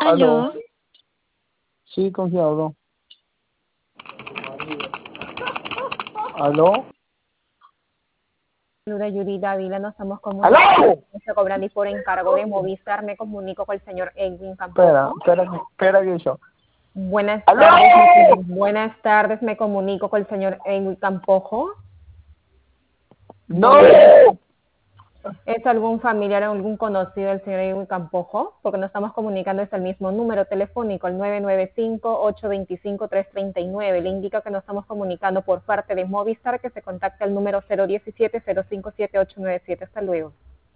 Aló. Aló, Sí, ¿con quién hablo? Aló. saluda Yuri Dávila, nos estamos comunicando. ¡Aló! Se cobran y por encargo de Movistar me comunico con el señor Edwin Espera, Campojo. espera que yo. Buenas tardes, buenas tardes, me comunico con el señor Edwin Campojo. ¡No! ¿Es algún familiar o algún conocido del señor Edwin Campojo? Porque nos estamos comunicando desde el mismo número telefónico, el 995-825-339. Le indica que nos estamos comunicando por parte de Movistar, que se contacta al número 017-057-897. Hasta luego.